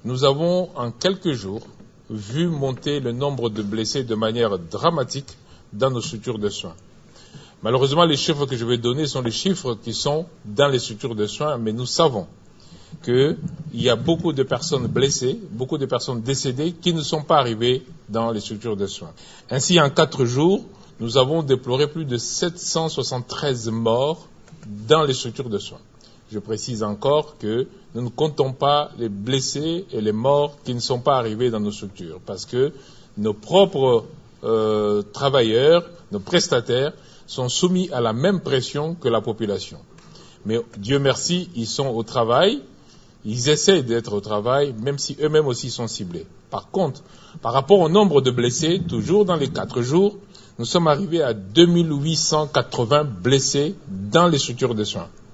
nous avons en quelques jours vu monter le nombre de blessés de manière dramatique dans nos structures de soins. Malheureusement, les chiffres que je vais donner sont les chiffres qui sont dans les structures de soins, mais nous savons qu'il y a beaucoup de personnes blessées, beaucoup de personnes décédées qui ne sont pas arrivées dans les structures de soins. Ainsi, en 4 jours, nous avons déploré plus de 773 morts dans les structures de soins. Je précise encore que nous ne comptons pas les blessés et les morts qui ne sont pas arrivés dans nos structures, parce que nos propres travailleurs, nos prestataires, sont soumis à la même pression que la population. Mais Dieu merci, ils sont au travail, ils essaient d'être au travail, même si eux-mêmes aussi sont ciblés. Par contre, par rapport au nombre de blessés, toujours dans les 4 jours, nous sommes arrivés à 2880 blessés dans les structures de soins.